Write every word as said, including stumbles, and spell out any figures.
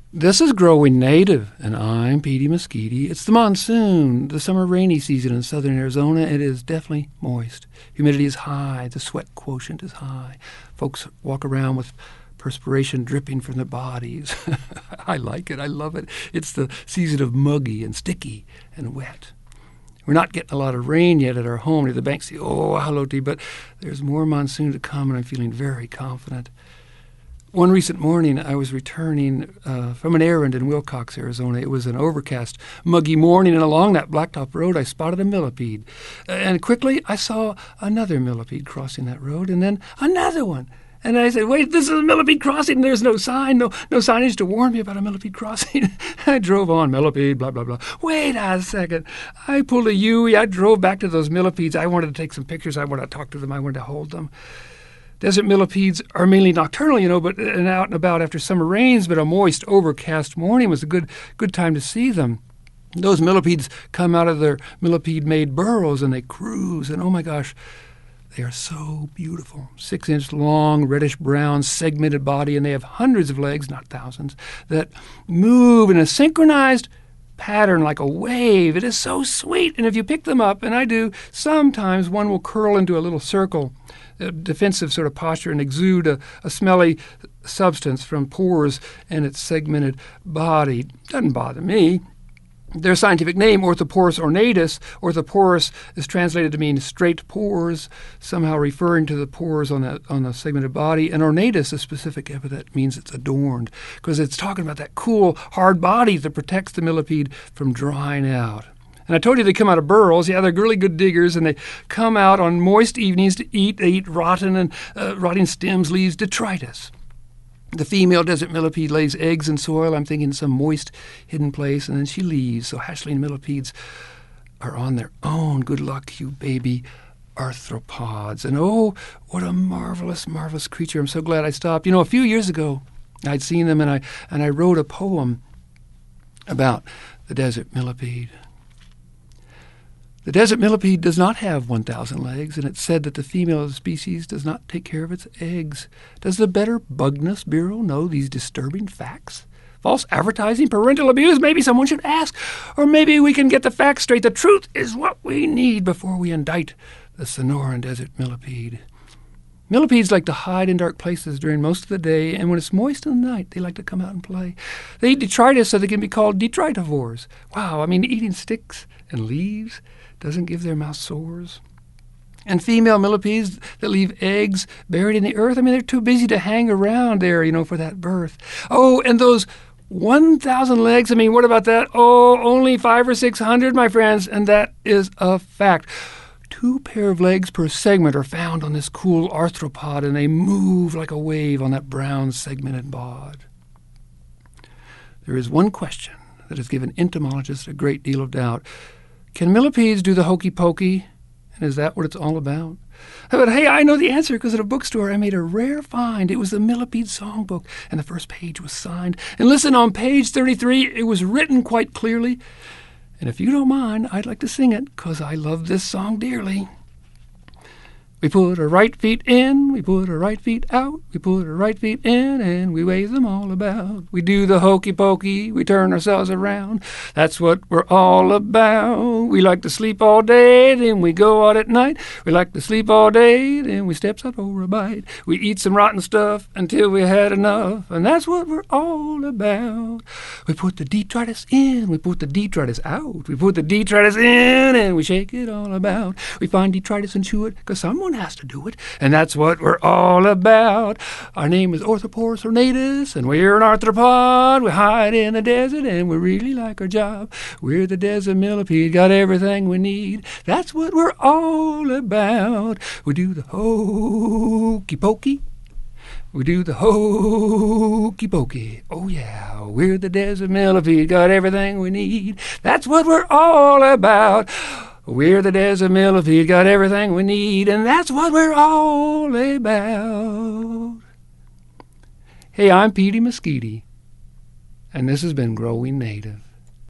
This is Growing Native, and I'm Petey Mesquite. It's the monsoon, the summer rainy season in southern Arizona. It is definitely moist. Humidity is high. The sweat quotient is high. Folks walk around with perspiration dripping from their bodies. I like it. I love it. It's the season of muggy and sticky and wet. We're not getting a lot of rain yet at our home near the banks. Oh, haloti, but there's more monsoon to come, and I'm feeling very confident. One recent morning, I was returning uh, from an errand in Wilcox, Arizona. It was an overcast, muggy morning, and along that blacktop road, I spotted a millipede. And quickly, I saw another millipede crossing that road, and then another one. And I said, wait, this is a millipede crossing. There's no sign, no no signage to warn me about a millipede crossing. I drove on, millipede, blah, blah, blah. Wait a second. I pulled a U-ey. I drove back to those millipedes. I wanted to take some pictures. I wanted to talk to them. I wanted to hold them. Desert millipedes are mainly nocturnal, you know, but and out and about after summer rains, but a moist, overcast morning was a good good time to see them. Those millipedes come out of their millipede-made burrows, and they cruise, and oh my gosh, they are so beautiful. Six-inch long, reddish-brown, segmented body, and they have hundreds of legs, not thousands, that move in a synchronized pattern like a wave. It is so sweet, and if you pick them up, and I do, sometimes one will curl into a little circle, a defensive sort of posture, and exude a, a smelly substance from pores in its segmented body. Doesn't bother me. Their scientific name, Orthoporus ornatus, Orthoporus is translated to mean straight pores, somehow referring to the pores on the on the segmented body. And ornatus, a specific epithet, means it's adorned, because it's talking about that cool, hard body that protects the millipede from drying out. And I told you they come out of burrows. Yeah, they're really good diggers, and they come out on moist evenings to eat. They eat rotten and uh, rotting stems, leaves, detritus. The female desert millipede lays eggs in soil, I'm thinking some moist, hidden place, and then she leaves. So hatchling millipedes are on their own. Good luck, you baby arthropods. And oh, what a marvelous, marvelous creature. I'm so glad I stopped. You know, a few years ago, I'd seen them, and I and I wrote a poem about the desert millipede. The desert millipede does not have one thousand legs, and it's said that the female of the species does not take care of its eggs. Does the Better Bugness Bureau know these disturbing facts? False advertising, parental abuse, maybe someone should ask. Or maybe we can get the facts straight. The truth is what we need before we indict the Sonoran desert millipede. Millipedes like to hide in dark places during most of the day, and when it's moist in the night, they like to come out and play. They eat detritus so they can be called detritivores. Wow, I mean, eating sticks and leaves doesn't give their mouth sores. And female millipedes that leave eggs buried in the earth, I mean, they're too busy to hang around there, you know, for that birth. Oh, and those one thousand legs, I mean, what about that? Oh, only five or six hundred, my friends, and that is a fact. Two pair of legs per segment are found on this cool arthropod, and they move like a wave on that brown segmented bod. There is one question that has given entomologists a great deal of doubt. Can millipedes do the hokey pokey? And is that what it's all about? But hey, I know the answer, because at a bookstore I made a rare find. It was the Millipede Songbook, and the first page was signed. And listen, on page thirty-three, it was written quite clearly. And if you don't mind, I'd like to sing it, because I love this song dearly. We put our right feet in, we put our right feet out, we put our right feet in, and we wave them all about. We do the hokey pokey, we turn ourselves around. That's what we're all about. We like to sleep all day, then we go out at night. We like to sleep all day, then we steps out for a bite. We eat some rotten stuff until we had enough, and that's what we're all about. We put the detritus in, we put the detritus out. We put the detritus in, and we shake it all about. We find detritus and chew it, because someone has to do it, and that's what we're all about. Our name is Orthoporus ornatus, and we're an arthropod. We hide in the desert, and we really like our job. We're the desert millipede, got everything we need. That's what we're all about. We do the hokey pokey. We do the hokey pokey. Oh yeah, we're the desert millipede, got everything we need. That's what we're all about. We're the desert millipede, got everything we need, and that's what we're all about. Hey, I'm Petey Mesquite, and this has been Growing Native.